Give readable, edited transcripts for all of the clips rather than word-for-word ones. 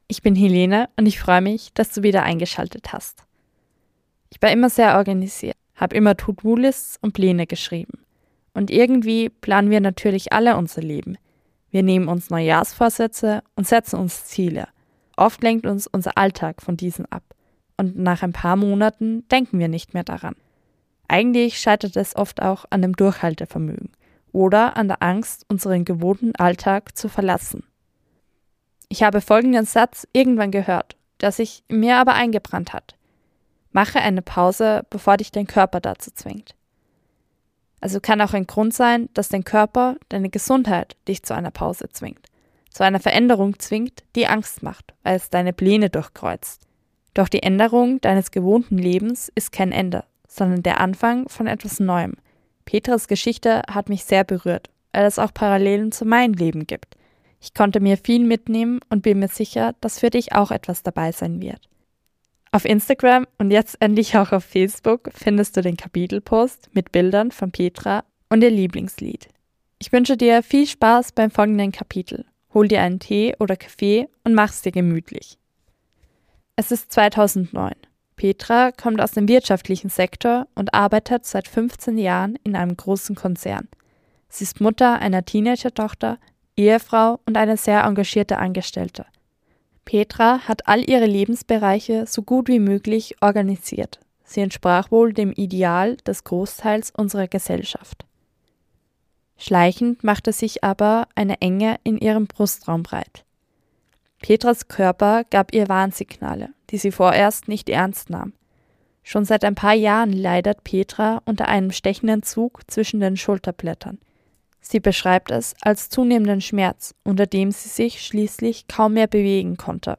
Ich bin Helene und ich freue mich, dass du wieder eingeschaltet hast. Ich war immer sehr organisiert, habe immer To-Do-Lists und Pläne geschrieben. Und irgendwie planen wir natürlich alle unser Leben. Wir nehmen uns Neujahrsvorsätze und setzen uns Ziele. Oft lenkt uns unser Alltag von diesen ab. Und nach ein paar Monaten denken wir nicht mehr daran. Eigentlich scheitert es oft auch an dem Durchhaltevermögen oder an der Angst, unseren gewohnten Alltag zu verlassen. Ich habe folgenden Satz irgendwann gehört, der sich in mir aber eingebrannt hat. Mache eine Pause, bevor dich dein Körper dazu zwingt. Also kann auch ein Grund sein, dass dein Körper, deine Gesundheit dich zu einer Pause zwingt. Zu einer Veränderung zwingt, die Angst macht, weil es deine Pläne durchkreuzt. Doch die Änderung deines gewohnten Lebens ist kein Ende, sondern der Anfang von etwas Neuem. Petras Geschichte hat mich sehr berührt, weil es auch Parallelen zu meinem Leben gibt. Ich konnte mir viel mitnehmen und bin mir sicher, dass für dich auch etwas dabei sein wird. Auf Instagram und jetzt endlich auch auf Facebook findest du den Kapitelpost mit Bildern von Petra und ihr Lieblingslied. Ich wünsche dir viel Spaß beim folgenden Kapitel. Hol dir einen Tee oder Kaffee und mach's dir gemütlich. Es ist 2009. Petra kommt aus dem wirtschaftlichen Sektor und arbeitet seit 15 Jahren in einem großen Konzern. Sie ist Mutter einer Teenager-Tochter, Ehefrau und eine sehr engagierte Angestellte. Petra hat all ihre Lebensbereiche so gut wie möglich organisiert. Sie entsprach wohl dem Ideal des Großteils unserer Gesellschaft. Schleichend machte sich aber eine Enge in ihrem Brustraum breit. Petras Körper gab ihr Warnsignale, die sie vorerst nicht ernst nahm. Schon seit ein paar Jahren leidet Petra unter einem stechenden Zug zwischen den Schulterblättern. Sie beschreibt es als zunehmenden Schmerz, unter dem sie sich schließlich kaum mehr bewegen konnte.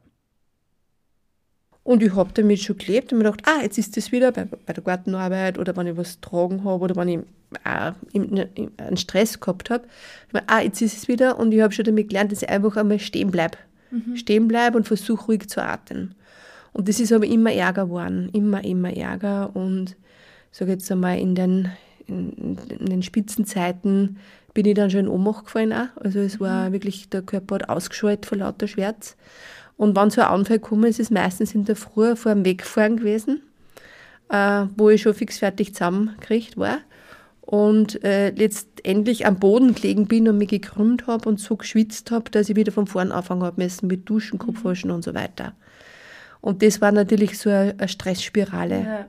Und ich habe damit schon gelebt und mir gedacht, jetzt ist das wieder bei der Gartenarbeit oder wenn ich was tragen habe oder wenn ich einen Stress gehabt habe. Jetzt ist es wieder und ich habe schon damit gelernt, dass ich einfach einmal stehen bleibe. Stehen bleibe und versuche ruhig zu atmen. Und das ist aber immer ärger geworden, immer ärger und sage jetzt einmal in den Spitzenzeiten bin ich dann schon in Ohnmacht gefallen auch. Also es war wirklich, der Körper hat ausgeschaltet vor lauter Schmerz. Und wenn so ein Anfall gekommen ist, ist es meistens in der Früh vor dem Wegfahren gewesen, wo ich schon fix fertig zusammengekriegt war. Und letztendlich am Boden gelegen bin und mich gekrümmt habe und so geschwitzt habe, dass ich wieder von vorn anfangen habe müssen mit Duschen, Kopfwaschen und so weiter. Und das war natürlich so eine Stressspirale. Ja.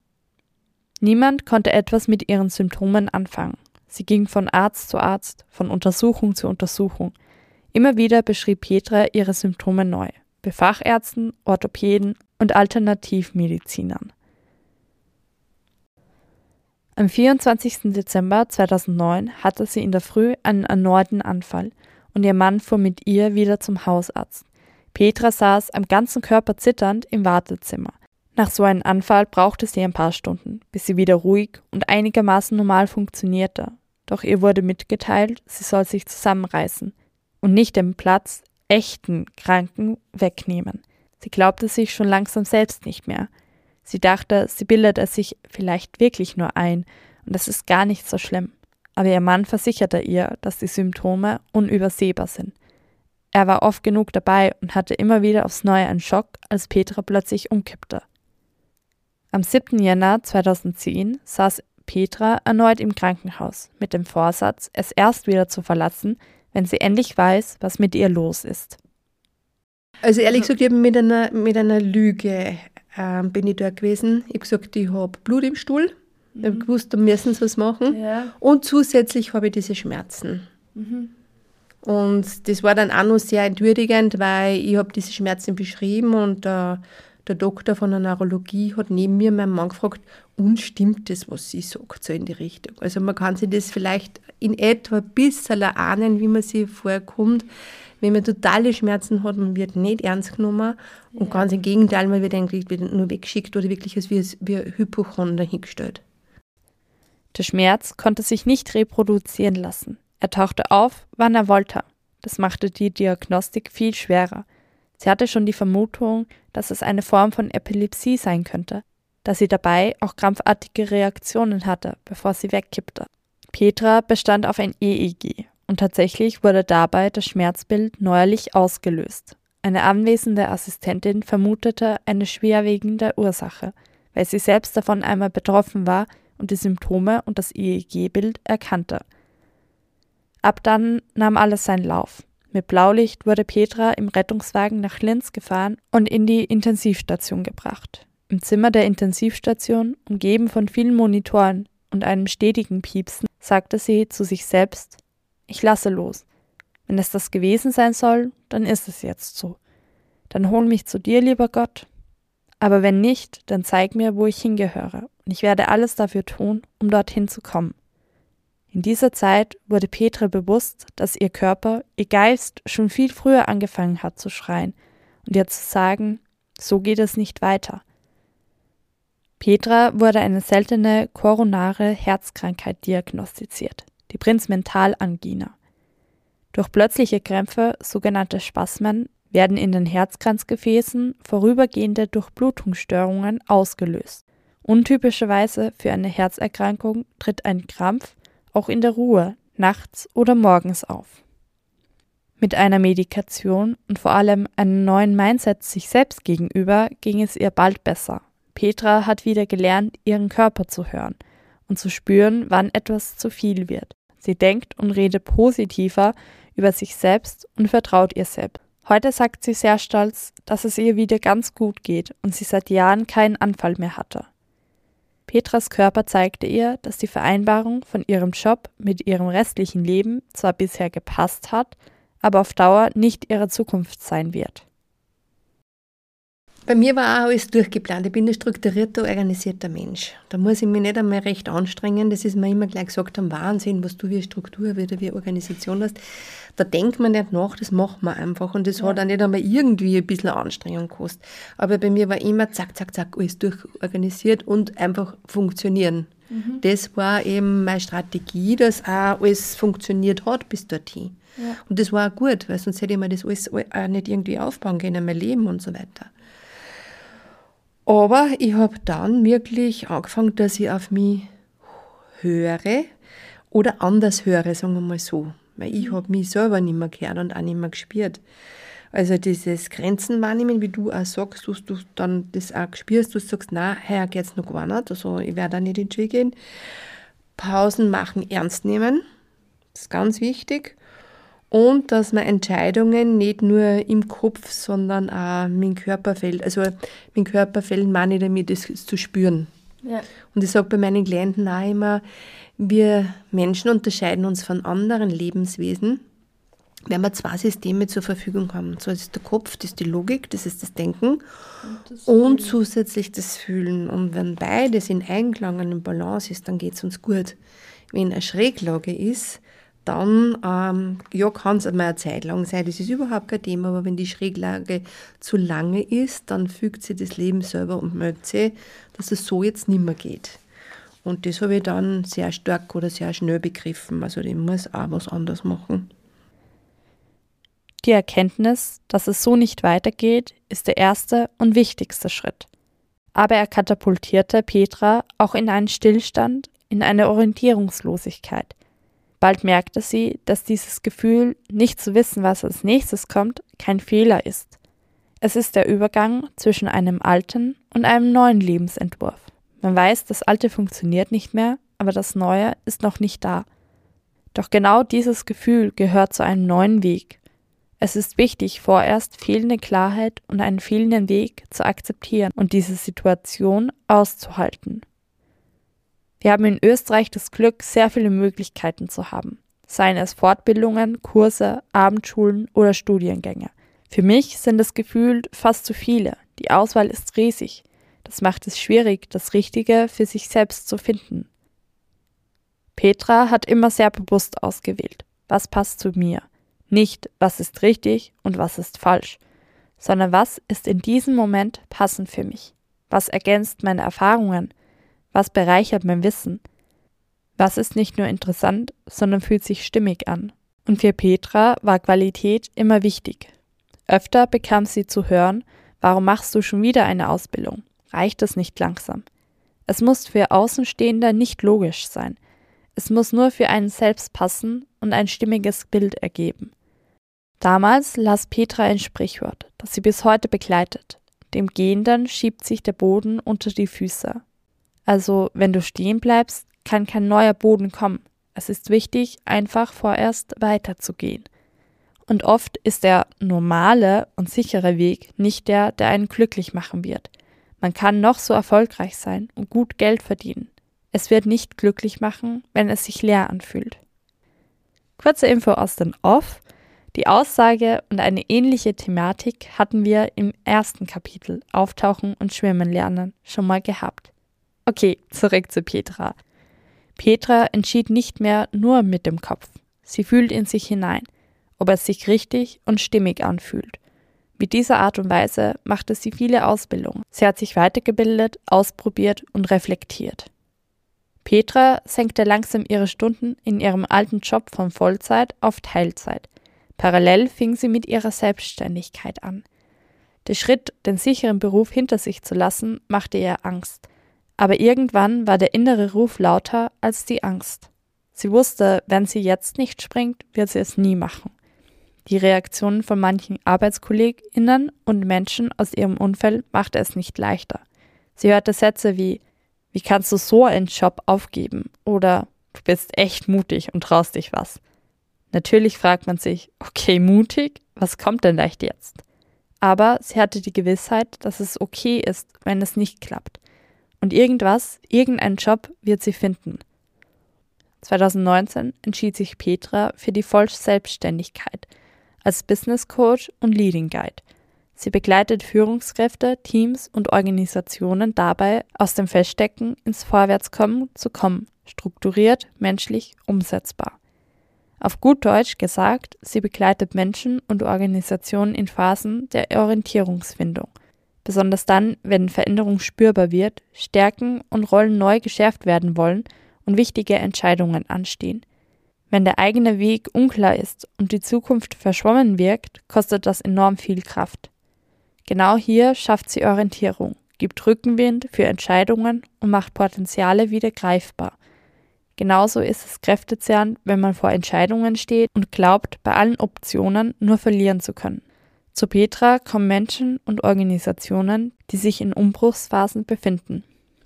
Niemand konnte etwas mit ihren Symptomen anfangen. Sie ging von Arzt zu Arzt, von Untersuchung zu Untersuchung. Immer wieder beschrieb Petra ihre Symptome neu, bei Fachärzten, Orthopäden und Alternativmedizinern. Am 24. Dezember 2009 hatte sie in der Früh einen erneuten Anfall und ihr Mann fuhr mit ihr wieder zum Hausarzt. Petra saß am ganzen Körper zitternd im Wartezimmer. Nach so einem Anfall brauchte sie ein paar Stunden, bis sie wieder ruhig und einigermaßen normal funktionierte. Doch ihr wurde mitgeteilt, sie soll sich zusammenreißen und nicht den Platz echten Kranken wegnehmen. Sie glaubte sich schon langsam selbst nicht mehr. Sie dachte, sie bildet es sich vielleicht wirklich nur ein und es ist gar nicht so schlimm. Aber ihr Mann versicherte ihr, dass die Symptome unübersehbar sind. Er war oft genug dabei und hatte immer wieder aufs Neue einen Schock, als Petra plötzlich umkippte. Am 7. Jänner 2010 saß Petra erneut im Krankenhaus mit dem Vorsatz, es erst wieder zu verlassen, wenn sie endlich weiß, was mit ihr los ist. Also ehrlich gesagt, ich habe mit einer Lüge bin ich da gewesen. Ich habe gesagt, ich habe Blut im Stuhl. Ich habe gewusst, da müssen sie was machen. Ja. Und zusätzlich habe ich diese Schmerzen. Und das war dann auch noch sehr entwürdigend, weil ich habe diese Schmerzen beschrieben und der Doktor von der Neurologie hat neben mir meinen Mann gefragt, und stimmt das, was sie sagt, so in die Richtung. Also man kann sich das vielleicht in etwa ein bisschen erahnen, wie man sich vorkommt. Wenn man totale Schmerzen hat, man wird nicht ernst genommen und ganz im Gegenteil, man wird eigentlich nur weggeschickt oder wirklich als wie ein Hypochonder hingestellt. Der Schmerz konnte sich nicht reproduzieren lassen. Er tauchte auf, wann er wollte. Das machte die Diagnostik viel schwerer. Sie hatte schon die Vermutung, dass es eine Form von Epilepsie sein könnte, da sie dabei auch krampfartige Reaktionen hatte, bevor sie wegkippte. Petra bestand auf ein EEG und tatsächlich wurde dabei das Schmerzbild neuerlich ausgelöst. Eine anwesende Assistentin vermutete eine schwerwiegende Ursache, weil sie selbst davon einmal betroffen war und die Symptome und das EEG-Bild erkannte. Ab dann nahm alles seinen Lauf. Mit Blaulicht wurde Petra im Rettungswagen nach Linz gefahren und in die Intensivstation gebracht. Im Zimmer der Intensivstation, umgeben von vielen Monitoren und einem stetigen Piepsen, sagte sie zu sich selbst: Ich lasse los. Wenn es das gewesen sein soll, dann ist es jetzt so. Dann hol mich zu dir, lieber Gott. Aber wenn nicht, dann zeig mir, wo ich hingehöre, und ich werde alles dafür tun, um dorthin zu kommen. In dieser Zeit wurde Petra bewusst, dass ihr Körper, ihr Geist schon viel früher angefangen hat zu schreien und ihr zu sagen, so geht es nicht weiter. Petra wurde eine seltene koronare Herzkrankheit diagnostiziert, die Prinzmentalangina. Durch plötzliche Krämpfe, sogenannte Spasmen, werden in den Herzkranzgefäßen vorübergehende Durchblutungsstörungen ausgelöst. Untypischerweise für eine Herzerkrankung tritt ein Krampf auch in der Ruhe, nachts oder morgens auf. Mit einer Medikation und vor allem einem neuen Mindset sich selbst gegenüber ging es ihr bald besser. Petra hat wieder gelernt, ihren Körper zu hören und zu spüren, wann etwas zu viel wird. Sie denkt und redet positiver über sich selbst und vertraut ihr selbst. Heute sagt sie sehr stolz, dass es ihr wieder ganz gut geht und sie seit Jahren keinen Anfall mehr hatte. Petras Körper zeigte ihr, dass die Vereinbarung von ihrem Job mit ihrem restlichen Leben zwar bisher gepasst hat, aber auf Dauer nicht ihre Zukunft sein wird. Bei mir war auch alles durchgeplant. Ich bin ein strukturierter, organisierter Mensch. Da muss ich mich nicht einmal recht anstrengen. Das ist mir immer gleich gesagt, am Wahnsinn, was du wie eine Struktur, wie eine Organisation hast. Da denkt man nicht nach, das macht man einfach. Und das hat auch nicht einmal irgendwie ein bisschen Anstrengung gekostet. Aber bei mir war immer zack, zack, zack, alles durchorganisiert und einfach funktionieren. Das war eben meine Strategie, dass auch alles funktioniert hat bis dorthin. Ja. Und das war auch gut, weil sonst hätte ich mir das alles auch nicht irgendwie aufbauen können, mein Leben und so weiter. Aber ich habe dann wirklich angefangen, dass ich auf mich höre oder anders höre, sagen wir mal so. Weil ich habe mich selber nicht mehr gehört und auch nicht mehr gespürt. Also dieses Grenzen wahrnehmen, wie du auch sagst, dass du dann das auch spürst, du sagst, nein, heuer geht es noch gar nicht, also ich werde auch nicht in die Schule gehen. Pausen machen, ernst nehmen, das ist ganz wichtig. Und dass man Entscheidungen nicht nur im Kopf, sondern auch mit dem Körper fällt. Also mit dem Körper fällt meine ich damit, das zu spüren. Ja. Und ich sage bei meinen Klienten auch immer, wir Menschen unterscheiden uns von anderen Lebenswesen, wenn wir zwei Systeme zur Verfügung haben. So, das ist der Kopf, das ist die Logik, das ist das Denken und zusätzlich das Fühlen. Und wenn beides in Einklang und in Balance ist, dann geht es uns gut. Wenn eine Schräglage ist, dann kann es einmal eine Zeit lang sein, das ist überhaupt kein Thema, aber wenn die Schräglage zu lange ist, dann fügt sich das Leben selber und merkt sich, dass es so jetzt nicht mehr geht. Und das habe ich dann sehr stark oder sehr schnell begriffen, also ich muss auch was anderes machen. Die Erkenntnis, dass es so nicht weitergeht, ist der erste und wichtigste Schritt. Aber er katapultierte Petra auch in einen Stillstand, in eine Orientierungslosigkeit. Bald merkte sie, dass dieses Gefühl, nicht zu wissen, was als nächstes kommt, kein Fehler ist. Es ist der Übergang zwischen einem alten und einem neuen Lebensentwurf. Man weiß, das Alte funktioniert nicht mehr, aber das Neue ist noch nicht da. Doch genau dieses Gefühl gehört zu einem neuen Weg. Es ist wichtig, vorerst fehlende Klarheit und einen fehlenden Weg zu akzeptieren und diese Situation auszuhalten. Wir haben in Österreich das Glück, sehr viele Möglichkeiten zu haben, seien es Fortbildungen, Kurse, Abendschulen oder Studiengänge. Für mich sind es gefühlt fast zu viele. Die Auswahl ist riesig. Das macht es schwierig, das Richtige für sich selbst zu finden. Petra hat immer sehr bewusst ausgewählt, was passt zu mir. Nicht, was ist richtig und was ist falsch, sondern was ist in diesem Moment passend für mich. Was ergänzt meine Erfahrungen? Was bereichert mein Wissen? Was ist nicht nur interessant, sondern fühlt sich stimmig an? Und für Petra war Qualität immer wichtig. Öfter bekam sie zu hören, warum machst du schon wieder eine Ausbildung? Reicht es nicht langsam? Es muss für Außenstehende nicht logisch sein. Es muss nur für einen selbst passen und ein stimmiges Bild ergeben. Damals las Petra ein Sprichwort, das sie bis heute begleitet. Dem Gehenden schiebt sich der Boden unter die Füße. Also, wenn du stehen bleibst, kann kein neuer Boden kommen. Es ist wichtig, einfach vorerst weiterzugehen. Und oft ist der normale und sichere Weg nicht der, der einen glücklich machen wird. Man kann noch so erfolgreich sein und gut Geld verdienen. Es wird nicht glücklich machen, wenn es sich leer anfühlt. Kurze Info aus dem Off. Die Aussage und eine ähnliche Thematik hatten wir im ersten Kapitel Auftauchen und Schwimmen lernen schon mal gehabt. Okay, zurück zu Petra. Petra entschied nicht mehr nur mit dem Kopf. Sie fühlt in sich hinein, ob es sich richtig und stimmig anfühlt. Mit dieser Art und Weise machte sie viele Ausbildungen. Sie hat sich weitergebildet, ausprobiert und reflektiert. Petra senkte langsam ihre Stunden in ihrem alten Job von Vollzeit auf Teilzeit. Parallel fing sie mit ihrer Selbstständigkeit an. Der Schritt, den sicheren Beruf hinter sich zu lassen, machte ihr Angst. Aber irgendwann war der innere Ruf lauter als die Angst. Sie wusste, wenn sie jetzt nicht springt, wird sie es nie machen. Die Reaktionen von manchen ArbeitskollegInnen und Menschen aus ihrem Umfeld machte es nicht leichter. Sie hörte Sätze wie: Wie kannst du so einen Job aufgeben? Oder du bist echt mutig und traust dich was. Natürlich fragt man sich, okay, mutig, was kommt denn leicht jetzt? Aber sie hatte die Gewissheit, dass es okay ist, wenn es nicht klappt. Und irgendeinen Job wird sie finden. 2019 entschied sich Petra für die Vollselbstständigkeit als Business Coach und Leading Guide. Sie begleitet Führungskräfte, Teams und Organisationen dabei, aus dem Feststecken ins Vorwärtskommen zu kommen, strukturiert, menschlich, umsetzbar. Auf gut Deutsch gesagt, sie begleitet Menschen und Organisationen in Phasen der Orientierungsfindung. Besonders dann, wenn Veränderung spürbar wird, Stärken und Rollen neu geschärft werden wollen und wichtige Entscheidungen anstehen. Wenn der eigene Weg unklar ist und die Zukunft verschwommen wirkt, kostet das enorm viel Kraft. Genau hier schafft sie Orientierung, gibt Rückenwind für Entscheidungen und macht Potenziale wieder greifbar. Genauso ist es kräftezehrend, wenn man vor Entscheidungen steht und glaubt, bei allen Optionen nur verlieren zu können. Zu Petra kommen Menschen und Organisationen, die sich in Umbruchsphasen befinden.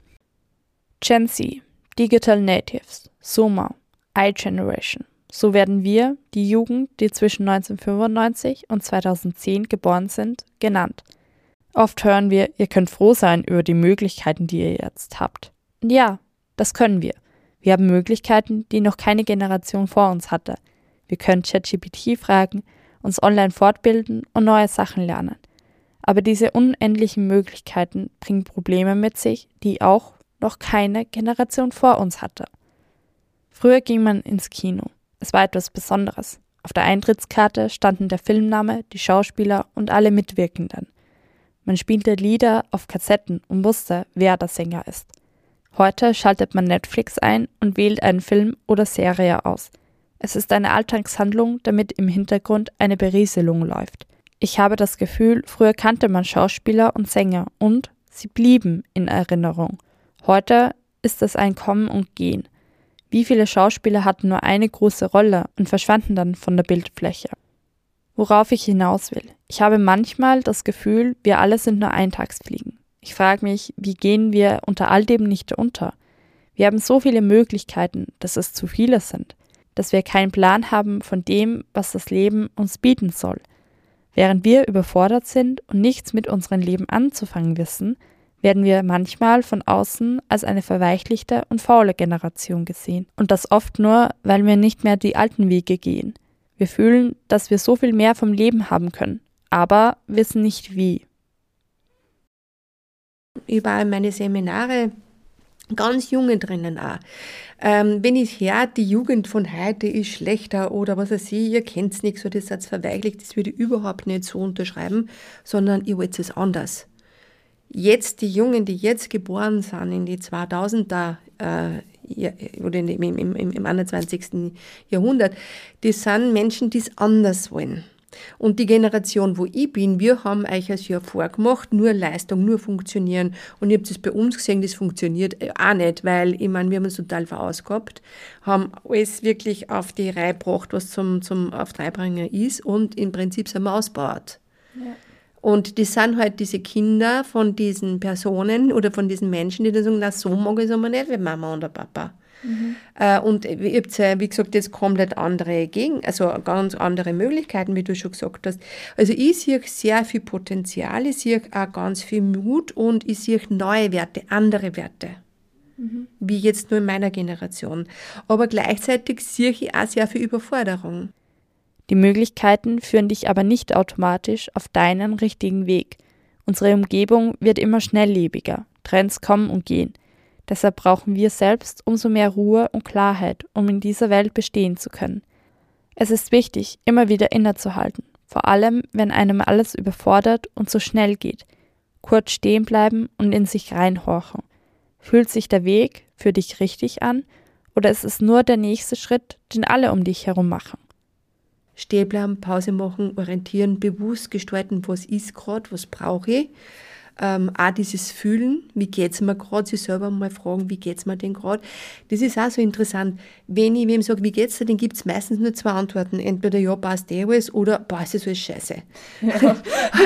Gen Z, Digital Natives, Soma, iGeneration. So werden wir, die Jugend, die zwischen 1995 und 2010 geboren sind, genannt. Oft hören wir, ihr könnt froh sein über die Möglichkeiten, die ihr jetzt habt. Und ja, das können wir. Wir haben Möglichkeiten, die noch keine Generation vor uns hatte. Wir können ChatGPT fragen, uns online fortbilden und neue Sachen lernen. Aber diese unendlichen Möglichkeiten bringen Probleme mit sich, die auch noch keine Generation vor uns hatte. Früher ging man ins Kino. Es war etwas Besonderes. Auf der Eintrittskarte standen der Filmname, die Schauspieler und alle Mitwirkenden. Man spielte Lieder auf Kassetten und wusste, wer der Sänger ist. Heute schaltet man Netflix ein und wählt einen Film oder Serie aus. Es ist eine Alltagshandlung, damit im Hintergrund eine Berieselung läuft. Ich habe das Gefühl, früher kannte man Schauspieler und Sänger und sie blieben in Erinnerung. Heute ist es ein Kommen und Gehen. Wie viele Schauspieler hatten nur eine große Rolle und verschwanden dann von der Bildfläche? Worauf ich hinaus will. Ich habe manchmal das Gefühl, wir alle sind nur Eintagsfliegen. Ich frage mich, wie gehen wir unter all dem nicht unter? Wir haben so viele Möglichkeiten, dass es zu viele sind, dass wir keinen Plan haben von dem, was das Leben uns bieten soll. Während wir überfordert sind und nichts mit unserem Leben anzufangen wissen, werden wir manchmal von außen als eine verweichlichte und faule Generation gesehen. Und das oft nur, weil wir nicht mehr die alten Wege gehen. Wir fühlen, dass wir so viel mehr vom Leben haben können, aber wissen nicht wie. Ich war in meine Seminare ganz junge drinnen auch. Wenn ich höre, die Jugend von heute ist schlechter oder was weiß ich, ihr kennt's nicht so, das seid verweichlicht, das würde ich überhaupt nicht so unterschreiben, sondern ihr wollt es anders. Jetzt, die Jungen, die jetzt geboren sind, in die 2000er oder im 21. Jahrhundert, die sind Menschen, die es anders wollen. Und die Generation, wo ich bin, wir haben euch ein Jahr vorgemacht, nur Leistung, nur funktionieren. Und ihr habt es bei uns gesehen, das funktioniert auch nicht, weil, ich meine, wir haben uns total verausgabt, haben alles wirklich auf die Reihe gebracht, was zum auf die Reihe bringen ist, und im Prinzip sind wir ausgebaut. Ja. Und das sind halt diese Kinder von diesen Personen oder von diesen Menschen, die dann sagen, na, so mag ich es aber nicht wie Mama und der Papa. Und ihr habt ja, wie gesagt, jetzt komplett andere also ganz andere Möglichkeiten, wie du schon gesagt hast. Also ich sehe sehr viel Potenzial, ich sehe auch ganz viel Mut und ich sehe neue Werte, andere Werte, wie jetzt nur in meiner Generation. Aber gleichzeitig sehe ich auch sehr viel Überforderung. Die Möglichkeiten führen dich aber nicht automatisch auf deinen richtigen Weg. Unsere Umgebung wird immer schnelllebiger, Trends kommen und gehen. Deshalb brauchen wir selbst umso mehr Ruhe und Klarheit, um in dieser Welt bestehen zu können. Es ist wichtig, immer wieder innezuhalten, vor allem wenn einem alles überfordert und so schnell geht. Kurz stehen bleiben und in sich reinhorchen. Fühlt sich der Weg für dich richtig an oder ist es nur der nächste Schritt, den alle um dich herum machen? Stehen bleiben, Pause machen, orientieren, bewusst gestalten, was ist gerade, was brauche ich. Auch dieses Fühlen, wie geht's mir gerade, sich selber mal fragen, wie geht's mir denn gerade. Das ist auch so interessant. Wenn ich wem sage, wie geht's dir, dann gibt's meistens nur 2 Antworten. Entweder ja, passt alles oder boah, ist das alles scheiße. Ja.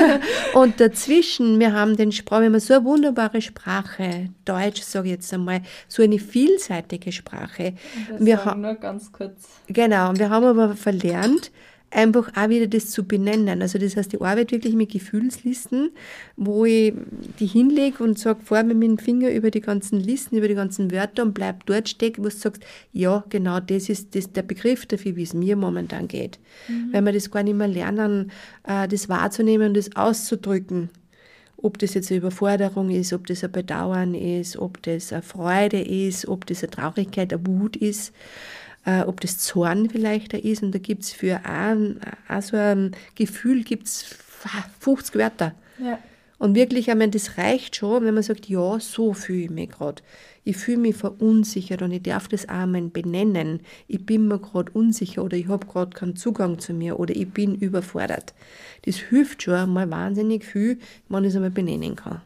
Und dazwischen, wir haben so eine wunderbare Sprache, Deutsch sage ich jetzt einmal, so eine vielseitige Sprache. Wir sagen nur ganz kurz. Genau, wir haben aber verlernt, einfach auch wieder das zu benennen. Also das heißt, ich arbeite wirklich mit Gefühlslisten, wo ich die hinlege und sage, fahr mit dem Finger über die ganzen Listen, über die ganzen Wörter und bleib dort stecken, wo du sagst, ja, genau, das ist der Begriff dafür, wie es mir momentan geht. Weil wir das gar nicht mehr lernen, das wahrzunehmen und das auszudrücken. Ob das jetzt eine Überforderung ist, ob das ein Bedauern ist, ob das eine Freude ist, ob das eine Traurigkeit, eine Wut ist, ob das Zorn vielleicht da ist. Und da gibt es für auch so ein Gefühl gibt's 50 Wörter. Ja. Und wirklich, ich meine, das reicht schon, wenn man sagt, ja, so fühle ich mich gerade. Ich fühle mich verunsichert und ich darf das auch mal benennen. Ich bin mir gerade unsicher oder ich habe gerade keinen Zugang zu mir oder ich bin überfordert. Das hilft schon mal wahnsinnig viel, wenn ich es einmal benennen kann.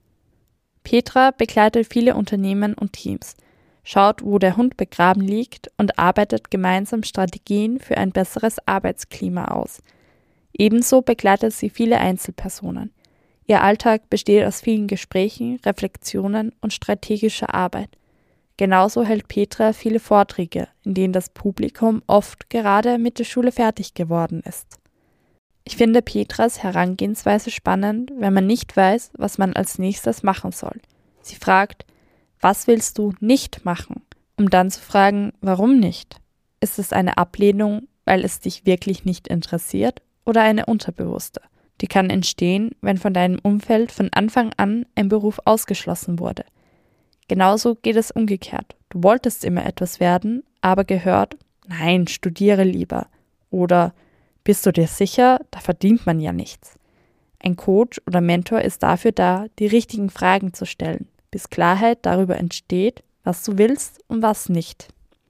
Petra begleitet viele Unternehmen und Teams, schaut, wo der Hund begraben liegt und arbeitet gemeinsam Strategien für ein besseres Arbeitsklima aus. Ebenso begleitet sie viele Einzelpersonen. Ihr Alltag besteht aus vielen Gesprächen, Reflexionen und strategischer Arbeit. Genauso hält Petra viele Vorträge, in denen das Publikum oft gerade mit der Schule fertig geworden ist. Ich finde Petras Herangehensweise spannend, wenn man nicht weiß, was man als nächstes machen soll. Sie fragt, was willst du nicht machen? Um dann zu fragen, warum nicht? Ist es eine Ablehnung, weil es dich wirklich nicht interessiert, oder eine unterbewusste? Die kann entstehen, wenn von deinem Umfeld von Anfang an ein Beruf ausgeschlossen wurde. Genauso geht es umgekehrt. Du wolltest immer etwas werden, aber gehört, nein, studiere lieber. Oder bist du dir sicher, da verdient man ja nichts. Ein Coach oder Mentor ist dafür da, die richtigen Fragen zu stellen, bis Klarheit darüber entsteht, was du willst und was nicht.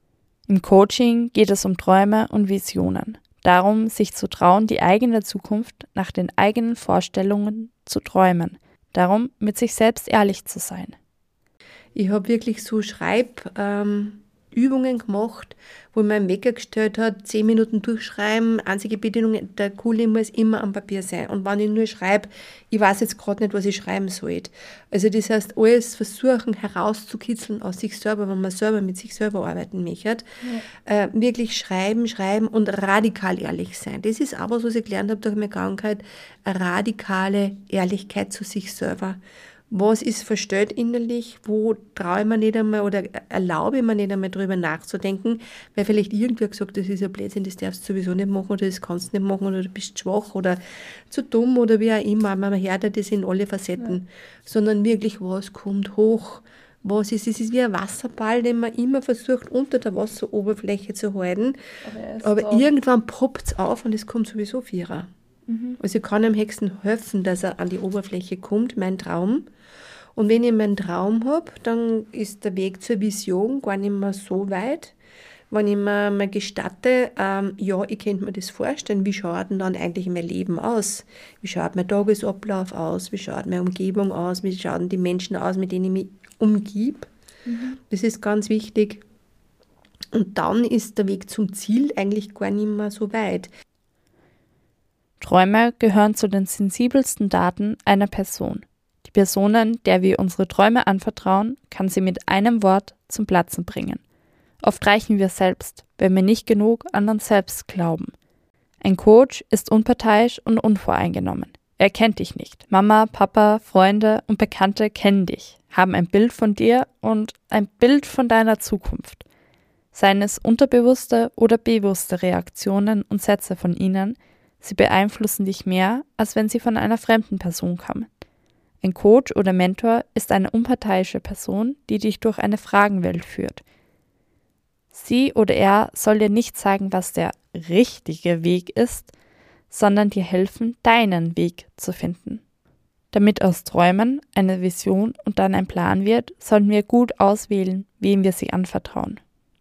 Im Coaching geht es um Träume und Visionen. Darum, sich zu trauen, die eigene Zukunft nach den eigenen Vorstellungen zu träumen. Darum, mit sich selbst ehrlich zu sein. Ich habe wirklich so Schreibübungen gemacht, wo ich meinen Wecker gestellt habe, 10 Minuten durchschreiben, einzige Bedingung, der Kuli muss immer am Papier sein. Und wenn ich nur schreibe, ich weiß jetzt gerade nicht, was ich schreiben soll. Also das heißt, alles versuchen herauszukitzeln aus sich selber, wenn man selber mit sich selber arbeiten möchte. Ja. Wirklich schreiben und radikal ehrlich sein. Das ist aber, was ich gelernt habe durch meine Krankheit, eine radikale Ehrlichkeit zu sich selber. Was ist verstellt innerlich, wo traue ich mir nicht einmal oder erlaube ich mir nicht einmal drüber nachzudenken, weil vielleicht irgendwer gesagt, das ist ein Blödsinn, das darfst du sowieso nicht machen oder das kannst du nicht machen oder du bist schwach oder zu dumm oder wie auch immer. Man hört das in alle Facetten, ja. Sondern wirklich, was kommt hoch, was ist, es ist wie ein Wasserball, den man immer versucht, unter der Wasseroberfläche zu halten, aber irgendwann poppt es auf und es kommt sowieso Vierer. Also ich kann dem Hexen helfen, dass er an die Oberfläche kommt, mein Traum. Und wenn ich meinen Traum habe, dann ist der Weg zur Vision gar nicht mehr so weit, wenn ich mir mal gestatte, ja, ich könnte mir das vorstellen, wie schaut denn dann eigentlich mein Leben aus? Wie schaut mein Tagesablauf aus? Wie schaut meine Umgebung aus? Wie schauen die Menschen aus, mit denen ich mich umgebe? Das ist ganz wichtig. Und dann ist der Weg zum Ziel eigentlich gar nicht mehr so weit. Träume gehören zu den sensibelsten Daten einer Person. Die Personen, der wir unsere Träume anvertrauen, kann sie mit einem Wort zum Platzen bringen. Oft reichen wir selbst, wenn wir nicht genug an uns selbst glauben. Ein Coach ist unparteiisch und unvoreingenommen. Er kennt dich nicht. Mama, Papa, Freunde und Bekannte kennen dich, haben ein Bild von dir und ein Bild von deiner Zukunft. Seien es unterbewusste oder bewusste Reaktionen und Sätze von ihnen, sie beeinflussen dich mehr, als wenn sie von einer fremden Person kommen. Ein Coach oder Mentor ist eine unparteiische Person, die dich durch eine Fragenwelt führt. Sie oder er soll dir nicht sagen, was der richtige Weg ist, sondern dir helfen, deinen Weg zu finden. Damit aus Träumen eine Vision und dann ein Plan wird, sollten wir gut auswählen, wem wir sie anvertrauen.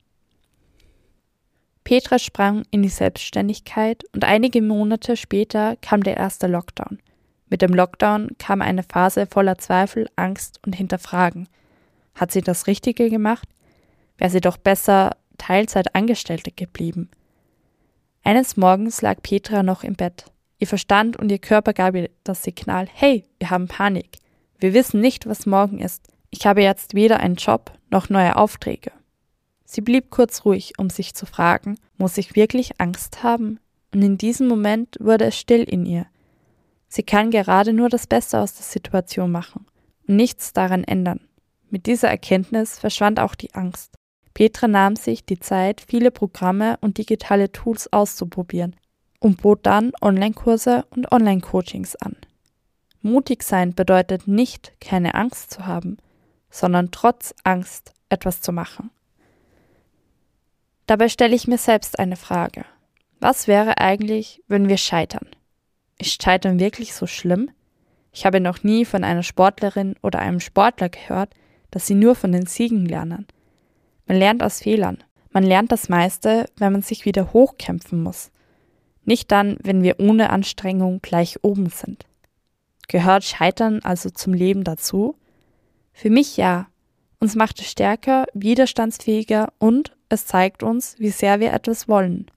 Petra sprang in die Selbstständigkeit und einige Monate später kam der erste Lockdown. Mit dem Lockdown kam eine Phase voller Zweifel, Angst und Hinterfragen. Hat sie das Richtige gemacht? Wäre sie doch besser Teilzeitangestellte geblieben. Eines Morgens lag Petra noch im Bett. Ihr Verstand und ihr Körper gab ihr das Signal: Hey, wir haben Panik. Wir wissen nicht, was morgen ist. Ich habe jetzt weder einen Job noch neue Aufträge. Sie blieb kurz ruhig, um sich zu fragen, muss ich wirklich Angst haben? Und in diesem Moment wurde es still in ihr. Sie kann gerade nur das Beste aus der Situation machen und nichts daran ändern. Mit dieser Erkenntnis verschwand auch die Angst. Petra nahm sich die Zeit, viele Programme und digitale Tools auszuprobieren und bot dann Online-Kurse und Online-Coachings an. Mutig sein bedeutet nicht, keine Angst zu haben, sondern trotz Angst etwas zu machen. Dabei stelle ich mir selbst eine Frage. Was wäre eigentlich, wenn wir scheitern? Ist Scheitern wirklich so schlimm? Ich habe noch nie von einer Sportlerin oder einem Sportler gehört, dass sie nur von den Siegen lernen. Man lernt aus Fehlern. Man lernt das meiste, wenn man sich wieder hochkämpfen muss. Nicht dann, wenn wir ohne Anstrengung gleich oben sind. Gehört Scheitern also zum Leben dazu? Für mich ja. Uns macht es stärker, widerstandsfähiger und es zeigt uns, wie sehr wir etwas wollen.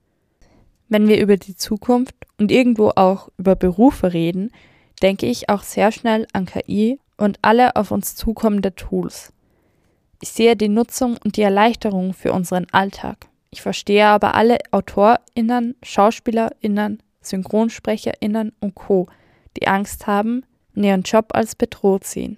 Wenn wir über die Zukunft und irgendwo auch über Berufe reden, denke ich auch sehr schnell an KI und alle auf uns zukommende Tools. Ich sehe die Nutzung und die Erleichterung für unseren Alltag. Ich verstehe aber alle AutorInnen, SchauspielerInnen, SynchronsprecherInnen und Co., die Angst haben und ihren Job als bedroht sehen.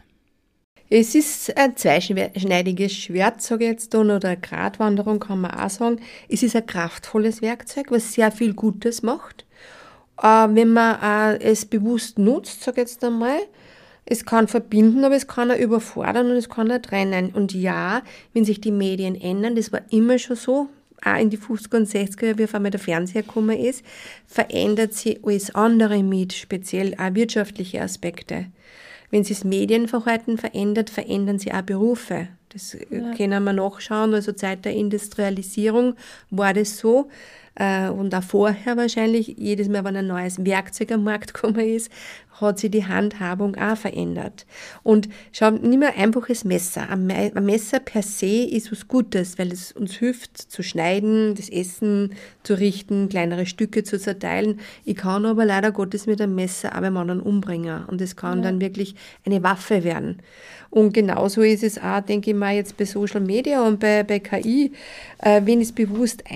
Es ist ein zweischneidiges Schwert, sage ich jetzt, oder eine Gratwanderung kann man auch sagen. Es ist ein kraftvolles Werkzeug, was sehr viel Gutes macht. Wenn man es bewusst nutzt, sage ich jetzt einmal, es kann verbinden, aber es kann auch überfordern und es kann auch trennen. Und ja, wenn sich die Medien ändern, das war immer schon so, auch in die 50er und 60er, wie auf einmal der Fernseher gekommen ist, verändert sich alles andere mit, speziell auch wirtschaftliche Aspekte. Wenn sich das Medienverhalten verändert, verändern sich auch Berufe. Das können wir nachschauen. Also Zeit der Industrialisierung war das so. Und auch vorher wahrscheinlich, jedes Mal, wenn ein neues Werkzeug am Markt gekommen ist, hat sich die Handhabung auch verändert. Und schau, nimm ein einfaches Messer. Ein Messer per se ist was Gutes, weil es uns hilft zu schneiden, das Essen zu richten, kleinere Stücke zu zerteilen. Ich kann aber leider Gottes mit einem Messer auch beim anderen umbringen. Und es kann dann wirklich eine Waffe werden. Und genauso ist es auch, denke ich mal, jetzt bei Social Media und bei KI, wenn ich es bewusst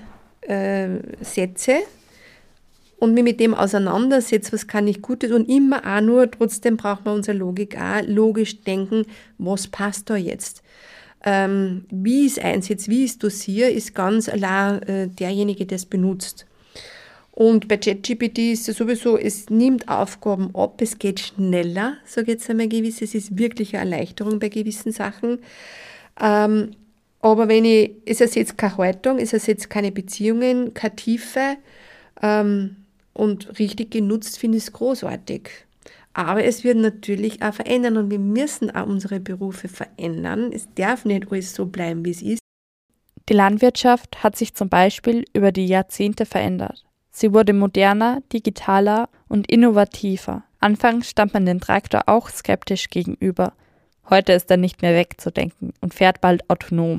setze und mich mit dem auseinandersetze, was kann ich Gutes und immer auch nur, trotzdem braucht man unsere Logik auch, logisch denken, was passt da jetzt. Wie ich es einsetze, wie ich es dosiere, ist ganz allein derjenige, der es benutzt. Und bei ChatGPT ist es sowieso, es nimmt Aufgaben ab, es geht schneller, sage ich jetzt einmal gewiss, es ist wirklich eine Erleichterung bei gewissen Sachen. Aber es ersetzt keine Haltung, es ersetzt keine Beziehungen, keine Tiefe und richtig genutzt finde ich es großartig. Aber es wird natürlich auch verändern und wir müssen auch unsere Berufe verändern. Es darf nicht alles so bleiben, wie es ist. Die Landwirtschaft hat sich zum Beispiel über die Jahrzehnte verändert. Sie wurde moderner, digitaler und innovativer. Anfangs stand man dem Traktor auch skeptisch gegenüber. Heute ist er nicht mehr wegzudenken und fährt bald autonom.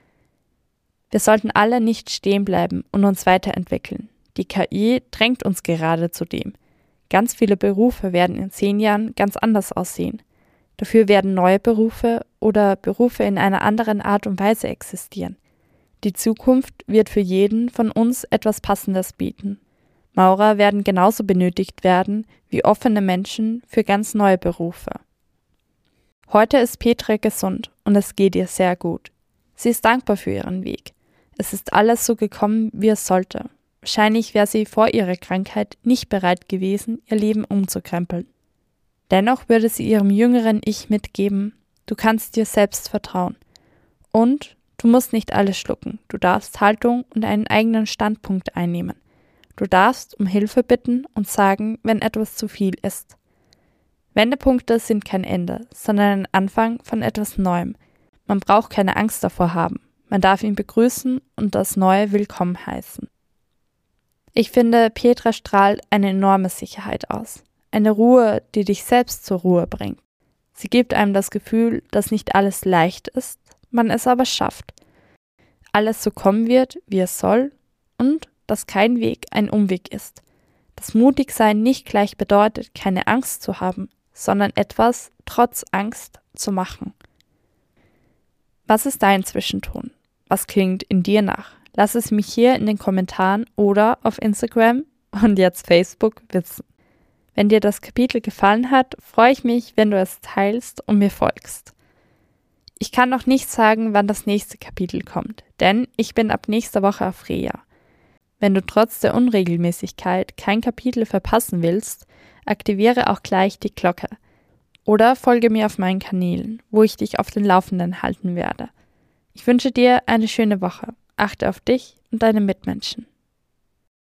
Wir sollten alle nicht stehen bleiben und uns weiterentwickeln. Die KI drängt uns gerade zu dem. Ganz viele Berufe werden in 10 Jahren ganz anders aussehen. Dafür werden neue Berufe oder Berufe in einer anderen Art und Weise existieren. Die Zukunft wird für jeden von uns etwas Passendes bieten. Maurer werden genauso benötigt werden wie offene Menschen für ganz neue Berufe. Heute ist Petra gesund und es geht ihr sehr gut. Sie ist dankbar für ihren Weg. Es ist alles so gekommen, wie es sollte. Wahrscheinlich wäre sie vor ihrer Krankheit nicht bereit gewesen, ihr Leben umzukrempeln. Dennoch würde sie ihrem jüngeren Ich mitgeben, du kannst dir selbst vertrauen. Und du musst nicht alles schlucken, du darfst Haltung und einen eigenen Standpunkt einnehmen. Du darfst um Hilfe bitten und sagen, wenn etwas zu viel ist. Wendepunkte sind kein Ende, sondern ein Anfang von etwas Neuem. Man braucht keine Angst davor haben. Man darf ihn begrüßen und das Neue willkommen heißen. Ich finde, Petra strahlt eine enorme Sicherheit aus. Eine Ruhe, die dich selbst zur Ruhe bringt. Sie gibt einem das Gefühl, dass nicht alles leicht ist, man es aber schafft. Alles so kommen wird, wie es soll und dass kein Weg ein Umweg ist. Dass Mutigsein nicht gleich bedeutet, keine Angst zu haben, sondern etwas trotz Angst zu machen. Was ist dein Zwischenton? Was klingt in dir nach? Lass es mich hier in den Kommentaren oder auf Instagram und jetzt Facebook wissen. Wenn dir das Kapitel gefallen hat, freue ich mich, wenn du es teilst und mir folgst. Ich kann noch nicht sagen, wann das nächste Kapitel kommt, denn ich bin ab nächster Woche auf Reha. Wenn du trotz der Unregelmäßigkeit kein Kapitel verpassen willst, aktiviere auch gleich die Glocke oder folge mir auf meinen Kanälen, wo ich dich auf den Laufenden halten werde. Ich wünsche dir eine schöne Woche. Achte auf dich und deine Mitmenschen.